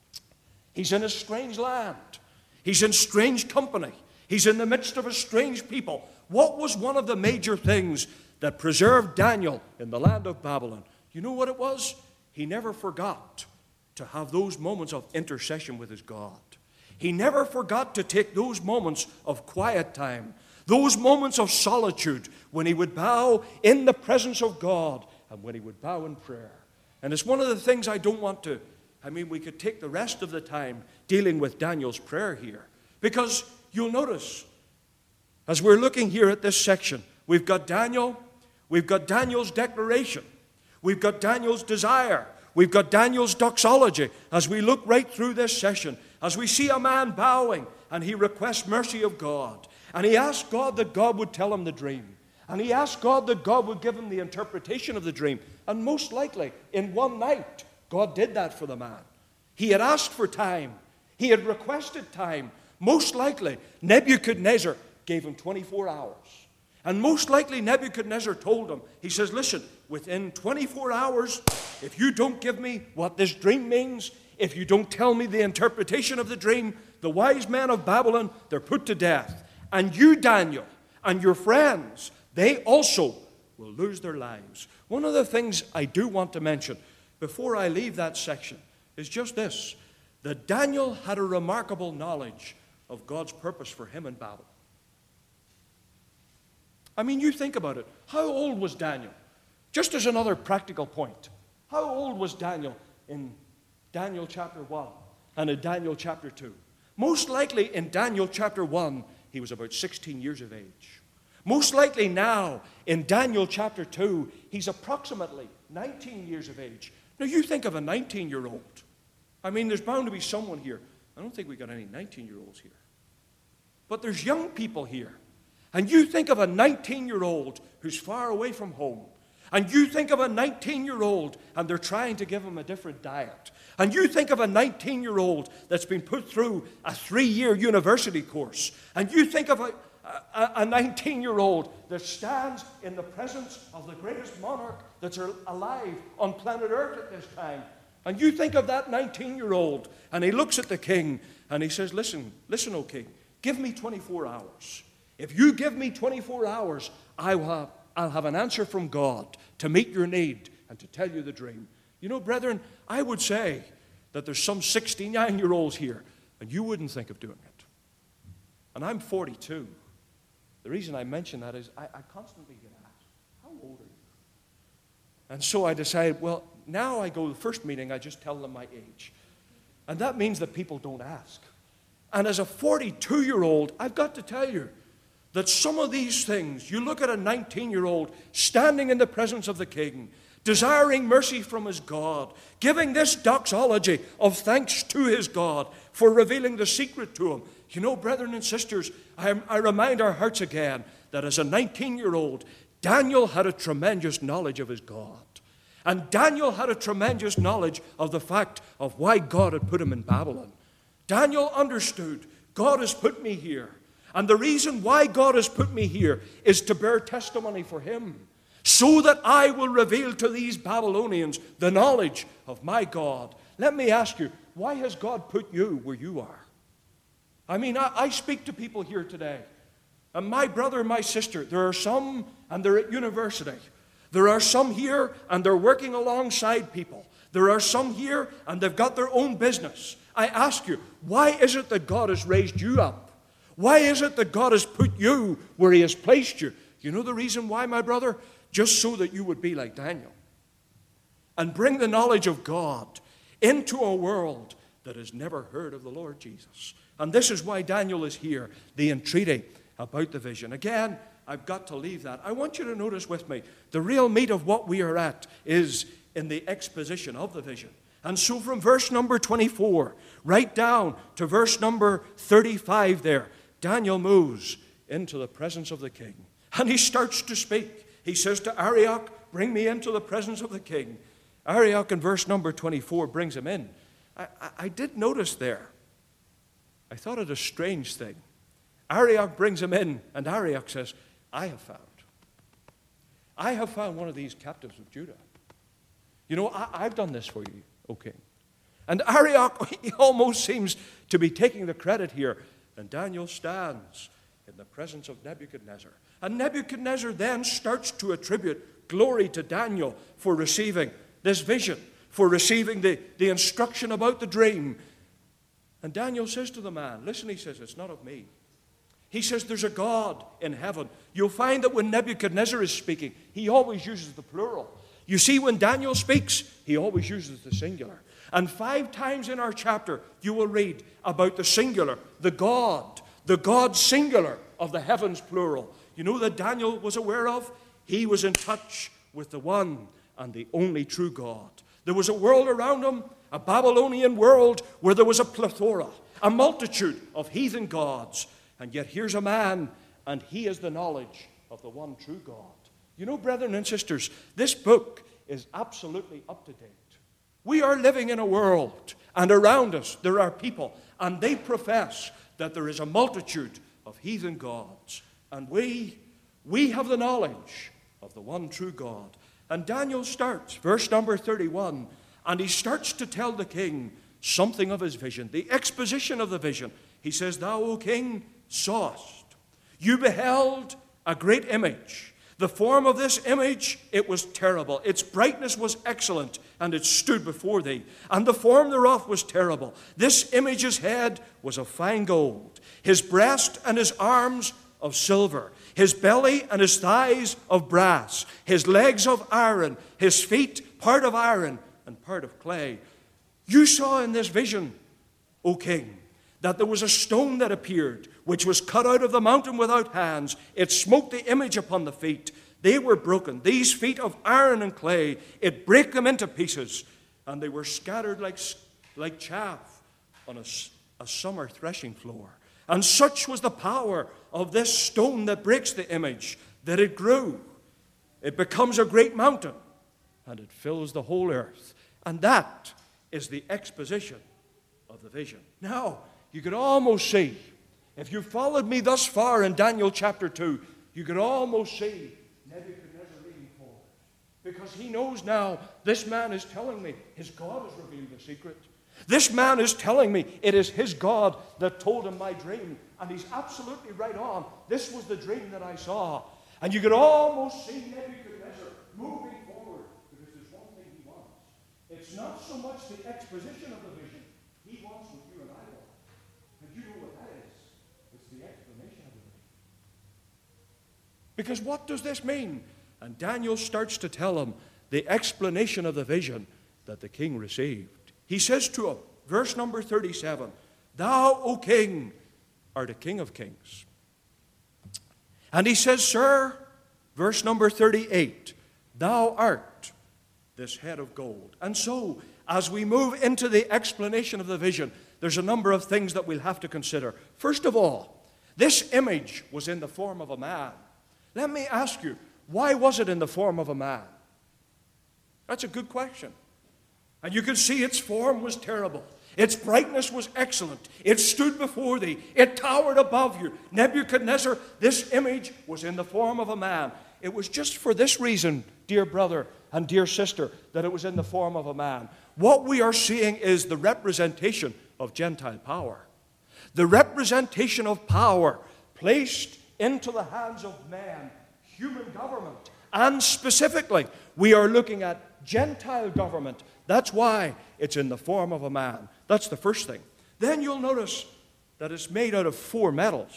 He's in a strange land. He's in strange company. He's in the midst of a strange people. What was one of the major things that preserved Daniel in the land of Babylon? You know what it was? He never forgot to have those moments of intercession with his God. He never forgot to take those moments of quiet time, those moments of solitude when he would bow in the presence of God and when he would bow in prayer. And it's one of the things I don't want to, we could take the rest of the time dealing with Daniel's prayer here. Because you'll notice, as we're looking here at this section, we've got Daniel, we've got Daniel's declaration, we've got Daniel's desire, we've got Daniel's doxology. As we look right through this session, as we see a man bowing, and he requests mercy of God, and he asks God that God would tell him the dream, and he asked God that God would give him the interpretation of the dream. And most likely, in one night, God did that for the man. He had asked for time. He had requested time. Most likely, Nebuchadnezzar gave him 24 hours. And most likely, Nebuchadnezzar told him, he says, listen, within 24 hours, if you don't give me what this dream means, if you don't tell me the interpretation of the dream, the wise men of Babylon, they're put to death. And you, Daniel, and your friends, they also will lose their lives. One of the things I do want to mention before I leave that section is just this, that Daniel had a remarkable knowledge of God's purpose for him in Babylon. You think about it. How old was Daniel? Just as another practical point, how old was Daniel in Daniel chapter 1 and in Daniel chapter 2? Most likely in Daniel chapter 1, he was about 16 years of age. Most likely now, in Daniel chapter 2, he's approximately 19 years of age. Now, you think of a 19-year-old. There's bound to be someone here. I don't think we got any 19-year-olds here. But there's young people here. And you think of a 19-year-old who's far away from home. And you think of a 19-year-old and they're trying to give him a different diet. And you think of a 19-year-old that's been put through a 3-year university course. And you think of a 19-year-old that stands in the presence of the greatest monarch that's alive on planet Earth at this time. And you think of that 19-year-old, and he looks at the king, and he says, listen, O king, give me 24 hours. If you give me 24 hours, I'll have an answer from God to meet your need and to tell you the dream. You know, brethren, I would say that there's some 69-year-olds here, and you wouldn't think of doing it. And I'm 42. The reason I mention that is I constantly get asked, how old are you? And so I decided, well, now I go to the first meeting, I just tell them my age. And that means that people don't ask. And as a 42-year-old, I've got to tell you that some of these things, you look at a 19-year-old standing in the presence of the king, desiring mercy from his God, giving this doxology of thanks to his God for revealing the secret to him. You know, brethren and sisters, I remind our hearts again that as a 19-year-old, Daniel had a tremendous knowledge of his God. And Daniel had a tremendous knowledge of the fact of why God had put him in Babylon. Daniel understood, God has put me here. And the reason why God has put me here is to bear testimony for him, so that I will reveal to these Babylonians the knowledge of my God. Let me ask you, why has God put you where you are? I mean, I speak to people here today. And my brother and my sister, there are some, and they're at university. There are some here, and they're working alongside people. There are some here, and they've got their own business. I ask you, why is it that God has raised you up? Why is it that God has put you where he has placed you? You know the reason why, my brother? Just so that you would be like Daniel and bring the knowledge of God into a world that has never heard of the Lord Jesus. And this is why Daniel is here, the entreaty about the vision. Again, I've got to leave that. I want you to notice with me, the real meat of what we are at is in the exposition of the vision. And so from verse number 24, right down to verse number 35 there, Daniel moves into the presence of the king. And he starts to speak. He says to Arioch, bring me into the presence of the king. Arioch in verse number 24 brings him in. I did notice there, I thought it a strange thing. Arioch brings him in, and Arioch says, I have found one of these captives of Judah. You know, I've done this for you, O king. And Arioch, he almost seems to be taking the credit here. And Daniel stands in the presence of Nebuchadnezzar. And Nebuchadnezzar then starts to attribute glory to Daniel for receiving this vision, for receiving the instruction about the dream. And Daniel says to the man, listen, he says, it's not of me. He says there's a God in heaven. You'll find that when Nebuchadnezzar is speaking, he always uses the plural. You see, when Daniel speaks, he always uses the singular. And 5 times in our chapter, you will read about the singular, the God singular of the heavens plural. You know that Daniel was aware of? He was in touch with the one and the only true God. There was a world around him, a Babylonian world, where there was a plethora, a multitude of heathen gods. And yet here's a man, and he has the knowledge of the one true God. You know, brethren and sisters, this book is absolutely up to date. We are living in a world, and around us there are people, and they profess that there is a multitude of heathen gods. And we have the knowledge of the one true God. And Daniel starts, verse number 31, and he starts to tell the king something of his vision, the exposition of the vision. He says, thou, O king, sawest. You beheld a great image. The form of this image, it was terrible. Its brightness was excellent, and it stood before thee. And the form thereof was terrible. This image's head was of fine gold, his breast and his arms of silver, his belly and his thighs of brass, his legs of iron, his feet part of iron and part of clay. You saw in this vision, O king, that there was a stone that appeared, which was cut out of the mountain without hands. It smote the image upon the feet. They were broken, these feet of iron and clay. It brake them into pieces, and they were scattered like chaff on a summer threshing floor. And such was the power of this stone that breaks the image, that it grew. It becomes a great mountain, and it fills the whole earth. And that is the exposition of the vision. Now, you could almost see, if you followed me thus far in Daniel chapter 2, you could almost see Nebuchadnezzar leaning forward. Because he knows now, this man is telling me his God has revealed the secret. This man is telling me it is his God that told him my dream. And he's absolutely right on. This was the dream that I saw. And you could almost see Nebuchadnezzar moving forward, because there's one thing he wants. It's not so much the exposition of the vision. He wants what you and I want. And you know what that is. It's the explanation of the vision. Because what does this mean? And Daniel starts to tell him the explanation of the vision that the king received. He says to him, verse number 37, thou, O king, art a king of kings. And he says, sir, verse number 38, thou art this head of gold. And so, as we move into the explanation of the vision, there's a number of things that we'll have to consider. First of all, this image was in the form of a man. Let me ask you, why was it in the form of a man? That's a good question. And you can see its form was terrible. Its brightness was excellent. It stood before thee. It towered above you. Nebuchadnezzar, this image was in the form of a man. It was just for this reason, dear brother and dear sister, that it was in the form of a man. What we are seeing is the representation of Gentile power. The representation of power placed into the hands of man, human government. And specifically, we are looking at Gentile government. That's why it's in the form of a man. That's the first thing. Then you'll notice that it's made out of 4 metals.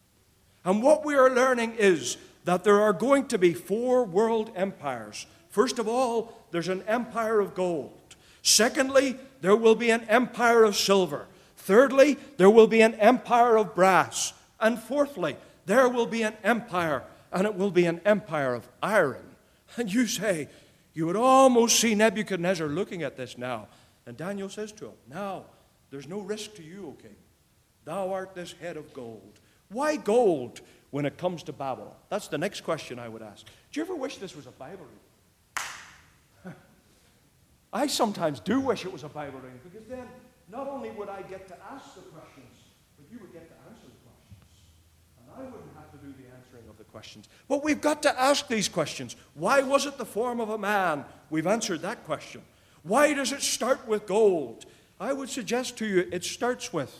And what we are learning is that there are going to be 4 world empires. First of all, there's an empire of gold. Secondly, there will be an empire of silver. Thirdly, there will be an empire of brass. And fourthly, there will be an empire, and it will be an empire of iron. And you say, you would almost see Nebuchadnezzar looking at this now. And Daniel says to him, now, there's no risk to you, O king. Thou art this head of gold. Why gold when it comes to Babylon? That's the next question I would ask. Do you ever wish this was a Bible reading? I sometimes do wish it was a Bible reading, because then not only would I get to ask the questions, but you would get to answer the questions. And I wouldn't have to do the answering of the questions. But we've got to ask these questions. Why was it the form of a man? We've answered that question. Why does it start with gold? I would suggest to you it starts with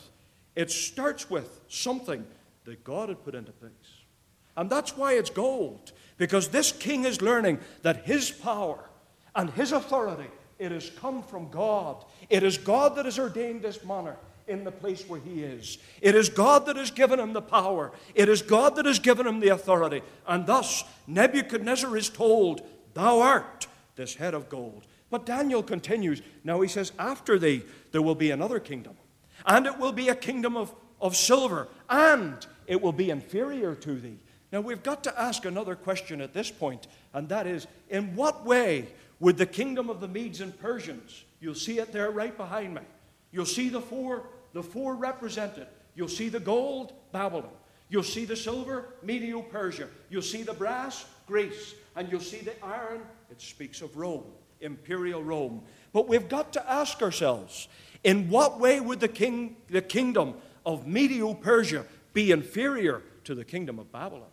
something that God had put into place. And that's why it's gold. Because this king is learning that his power and his authority, it has come from God. It is God that has ordained this monarch in the place where he is. It is God that has given him the power. It is God that has given him the authority. And thus, Nebuchadnezzar is told, thou art this head of gold. But Daniel continues. Now he says, after thee, there will be another kingdom. And it will be a kingdom of silver. And it will be inferior to thee. Now we've got to ask another question at this point. And that is, in what way would the kingdom of the Medes and Persians, you'll see it there right behind me. You'll see the four represented. You'll see the gold, Babylon. You'll see the silver, Medo-Persia. You'll see the brass, Greece. And you'll see the iron, it speaks of Rome, imperial Rome. But we've got to ask ourselves, in what way would the kingdom of Medo-Persia be inferior to the kingdom of Babylon?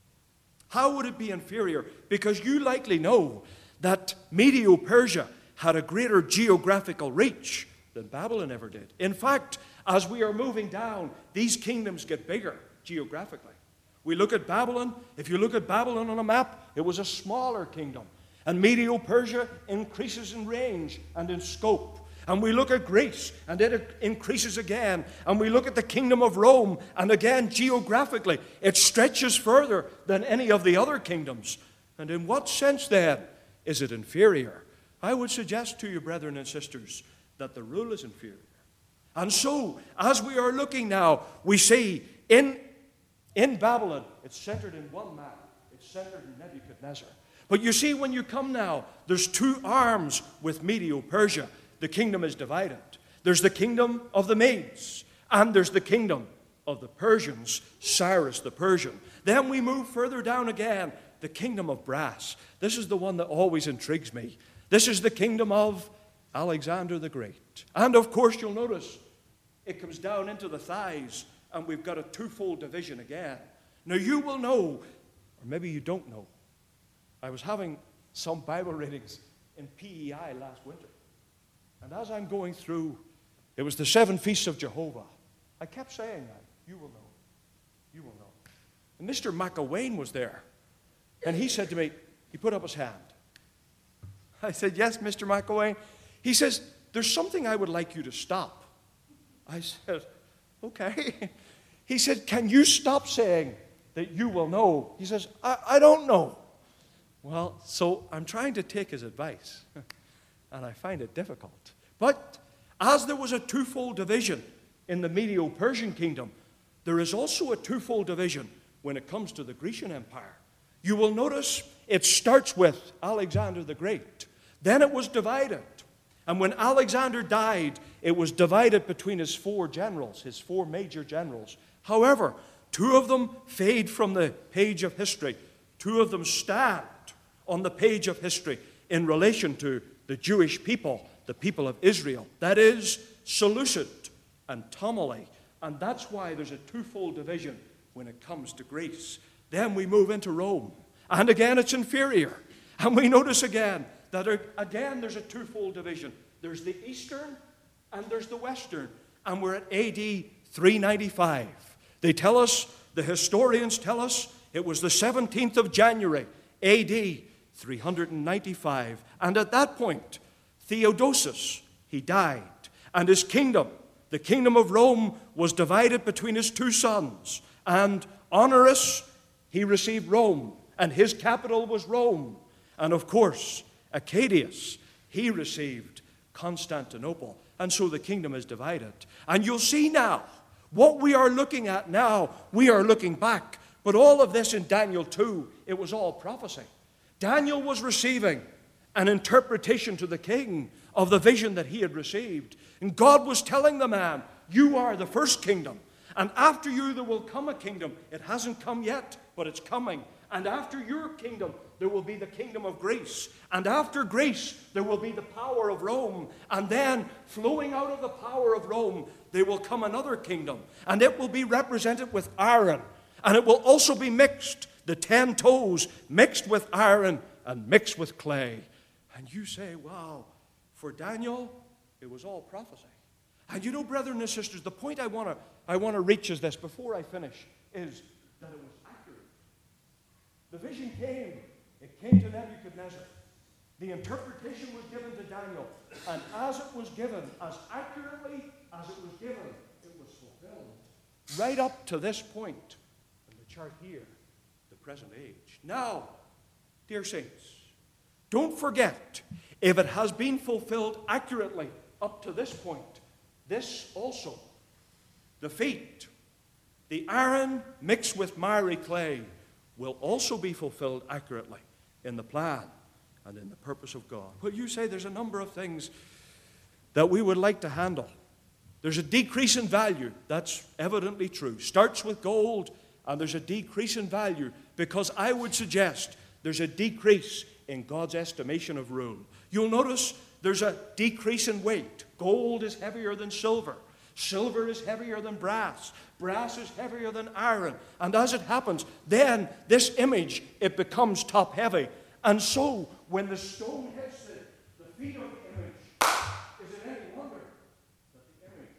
How would it be inferior? Because you likely know that Medo-Persia had a greater geographical reach than Babylon ever did. In fact, as we are moving down, these kingdoms get bigger geographically. We look at Babylon. If you look at Babylon on a map, it was a smaller kingdom. And Medo-Persia increases in range and in scope. And we look at Greece, and it increases again. And we look at the kingdom of Rome, and again, geographically, it stretches further than any of the other kingdoms. And in what sense, then, is it inferior? I would suggest to you, brethren and sisters, that the rule is inferior. And so, as we are looking now, we see in Babylon, it's centered in one man. It's centered in Nebuchadnezzar. But you see, when you come now, there's 2 arms with Medo-Persia. The kingdom is divided. There's the kingdom of the Medes, and there's the kingdom of the Persians, Cyrus the Persian. Then we move further down again, the kingdom of brass. This is the one that always intrigues me. This is the kingdom of Alexander the Great. And of course, you'll notice it comes down into the thighs, and we've got a 2-fold division again. Now you will know, or maybe you don't know, I was having some Bible readings in PEI last winter. And as I'm going through, it was the 7 feasts of Jehovah. I kept saying that. You will know. You will know. And Mr. McElwain was there. And he said to me, he put up his hand. I said, yes, Mr. McElwain. He says, there's something I would like you to stop. I said, okay. He said, can you stop saying that you will know? He says, I don't know. Well, so I'm trying to take his advice. And I find it difficult. But as there was a twofold division in the Medo-Persian kingdom, there is also a twofold division when it comes to the Grecian Empire. You will notice it starts with Alexander the Great. Then it was divided. And when Alexander died, it was divided between his four generals, his four major generals. However, two of them fade from the page of history. Two of them stand on the page of history in relation to the Jewish people, the people of Israel. That is Seleucid and Ptolemy. And that's why there's a twofold division when it comes to Greece. Then we move into Rome. And again, it's inferior. And we notice again that there's a twofold division. There's the Eastern and there's the Western. And we're at AD 395. They tell us, the historians tell us, it was the 17th of January, AD 395. And at that point, Theodosius, he died. And his kingdom, the kingdom of Rome, was divided between his two sons. And Honorius, he received Rome, and his capital was Rome. And of course, Arcadius, he received Constantinople. And so the kingdom is divided. And you'll see now, what we are looking at now, we are looking back. But all of this in Daniel 2, it was all prophecy. Daniel was receiving an interpretation to the king of the vision that he had received. And God was telling the man, you are the first kingdom. And after you there will come a kingdom. It hasn't come yet, but it's coming. And after your kingdom, there will be the kingdom of Greece. And after Greece, there will be the power of Rome. And then, flowing out of the power of Rome, there will come another kingdom. And it will be represented with iron. And it will also be mixed, the 10 toes, mixed with iron and mixed with clay. And you say, wow, for Daniel, it was all prophecy. And you know, brethren and sisters, the point I want to reach is this, before I finish, is that it was accurate. The vision came. It came to Nebuchadnezzar. The interpretation was given to Daniel. And as it was given, as accurately as it was given, it was fulfilled. Right up to this point in the chart here, the present age. Now, dear saints, don't forget, if it has been fulfilled accurately up to this point, this also, the feet, the iron mixed with miry clay, will also be fulfilled accurately in the plan and in the purpose of God. Well, you say there's a number of things that we would like to handle. There's a decrease in value. That's evidently true. Starts with gold, and there's a decrease in value because I would suggest there's a decrease in God's estimation of rule. You'll notice there's a decrease in weight. Gold is heavier than silver. Silver is heavier than brass. Brass is heavier than iron. And as it happens, then this image, it becomes top heavy. And so, when the stone hits the feet of the image, is it any wonder that the image,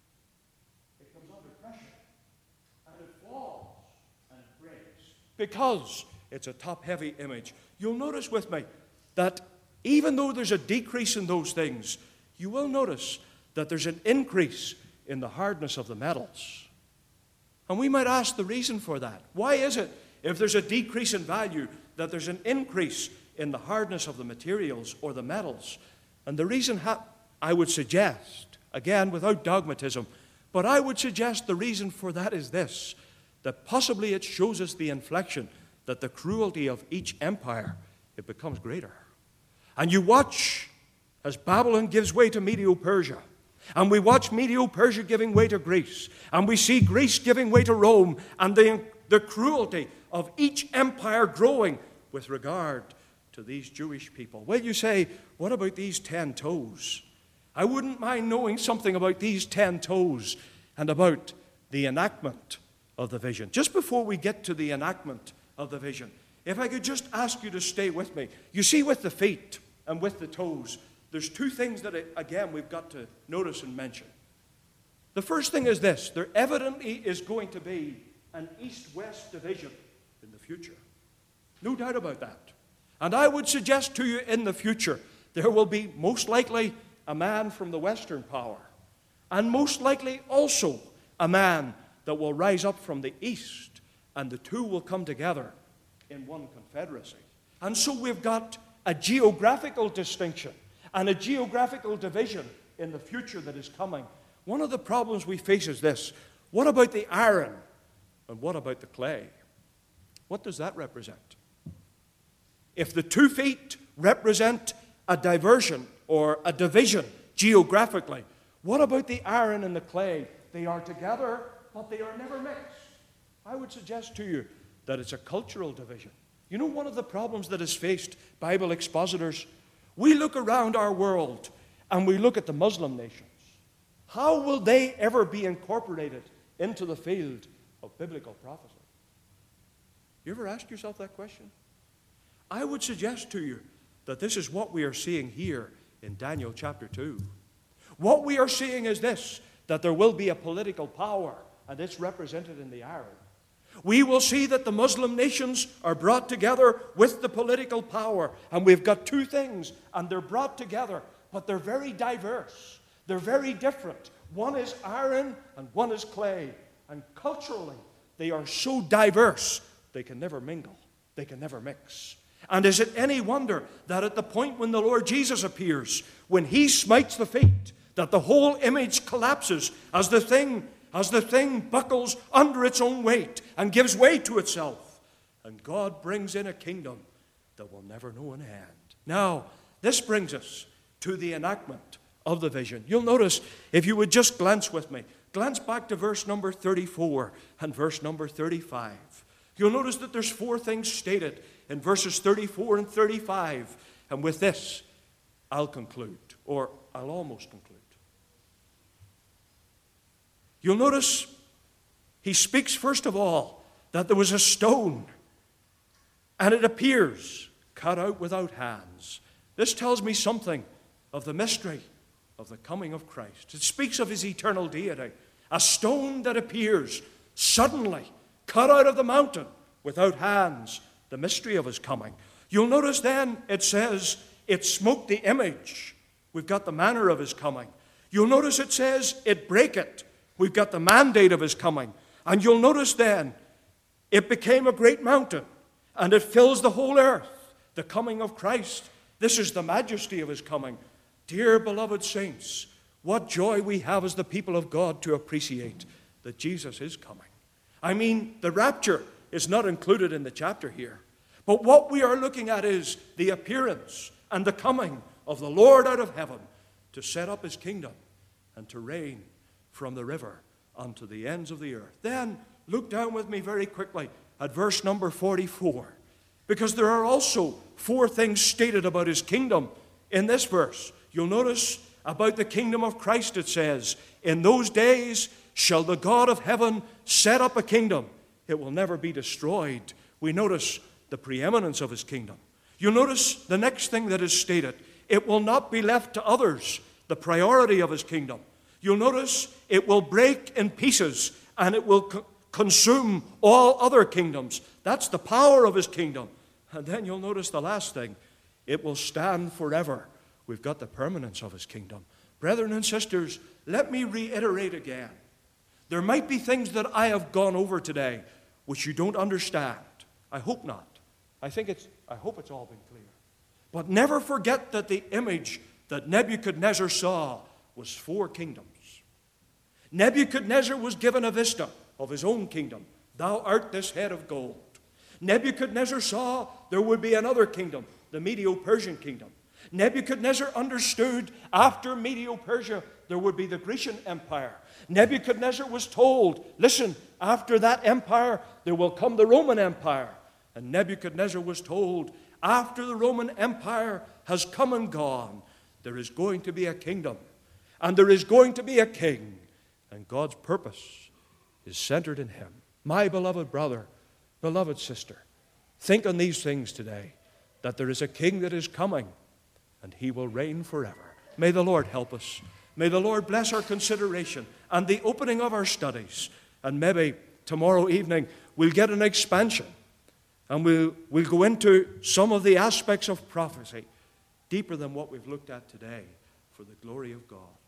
it comes under pressure, and it falls, and it breaks, because it's a top-heavy image. You'll notice with me that even though there's a decrease in those things, you will notice that there's an increase in the hardness of the metals. And we might ask the reason for that. Why is it, if there's a decrease in value, that there's an increase in the hardness of the materials or the metals? And the reason I would suggest, again, without dogmatism, but I would suggest the reason for that is this, that possibly it shows us the inflection that the cruelty of each empire, it becomes greater. And you watch as Babylon gives way to Medo-Persia, and we watch Medo-Persia giving way to Greece, and we see Greece giving way to Rome, and the cruelty of each empire growing with regard to these Jewish people. Well, you say, what about these 10 toes? I wouldn't mind knowing something about these 10 toes and about the enactment of the vision. Just before we get to the enactment of the vision, if I could just ask you to stay with me. You see, with the feet and with the toes, there's two things that, again, we've got to notice and mention. The first thing is this. There evidently is going to be an east-west division in the future. No doubt about that. And I would suggest to you in the future, there will be most likely a man from the Western power, and most likely also a man that will rise up from the East, and the two will come together in one confederacy. And so we've got a geographical distinction and a geographical division in the future that is coming, one of the problems we face is this. What about the iron? And what about the clay? What does that represent? If the 2 feet represent a diversion or a division geographically, what about the iron and the clay? They are together, but they are never mixed. I would suggest to you that it's a cultural division. You know, one of the problems that has faced Bible expositors, we look around our world and we look at the Muslim nations. How will they ever be incorporated into the field of biblical prophecy? You ever asked yourself that question? I would suggest to you that this is what we are seeing here in Daniel chapter 2. What we are seeing is this, that there will be a political power, and it's represented in the iron. We will see that the Muslim nations are brought together with the political power, and we've got 2 things, and they're brought together, but they're very diverse. They're very different. One is iron and one is clay, and culturally they are so diverse they can never mingle, they can never mix. And is it any wonder that at the point when the Lord Jesus appears, when he smites the feet, that the whole image collapses as the thing buckles under its own weight and gives way to itself. And God brings in a kingdom that will never know an end. Now, this brings us to the enactment of the vision. You'll notice, if you would just glance with me, glance back to verse number 34 and verse number 35. You'll notice that there's 4 things stated in verses 34 and 35. And with this, I'll conclude, or I'll almost conclude. You'll notice he speaks first of all that there was a stone, and it appears cut out without hands. This tells me something of the mystery of the coming of Christ. It speaks of his eternal deity. A stone that appears suddenly cut out of the mountain without hands, the mystery of his coming. You'll notice then it says it smote the image. We've got the manner of his coming. You'll notice it says it brake it. We've got the mandate of his coming. And you'll notice then it became a great mountain and it fills the whole earth. The coming of Christ. This is the majesty of his coming. Dear beloved saints, what joy we have as the people of God to appreciate that Jesus is coming. I mean, the rapture is not included in the chapter here. But what we are looking at is the appearance and the coming of the Lord out of heaven to set up his kingdom and to reign from the river unto the ends of the earth. Then look down with me very quickly at verse number 44, because there are also 4 things stated about his kingdom in this verse. You'll notice about the kingdom of Christ it says, in those days shall the God of heaven set up a kingdom. It will never be destroyed. We notice the preeminence of his kingdom. You'll notice the next thing that is stated. It will not be left to others, the priority of his kingdom. You'll notice it will break in pieces and it will consume all other kingdoms. That's the power of his kingdom. And then you'll notice the last thing. It will stand forever. We've got the permanence of his kingdom. Brethren and sisters, let me reiterate again. There might be things that I have gone over today which you don't understand. I hope not. I hope it's all been clear. But never forget that the image that Nebuchadnezzar saw was 4 kingdoms. Nebuchadnezzar was given a vista of his own kingdom. Thou art this head of gold. Nebuchadnezzar saw there would be another kingdom, the Medo-Persian kingdom. Nebuchadnezzar understood after Medo-Persia there would be the Grecian Empire. Nebuchadnezzar was told, listen, after that empire there will come the Roman Empire. And Nebuchadnezzar was told, after the Roman Empire has come and gone, there is going to be a kingdom. And there is going to be a king. And God's purpose is centered in him. My beloved brother, beloved sister, think on these things today, that there is a king that is coming, and he will reign forever. May the Lord help us. May the Lord bless our consideration and the opening of our studies. And maybe tomorrow evening we'll get an expansion, and we'll go into some of the aspects of prophecy deeper than what we've looked at today for the glory of God.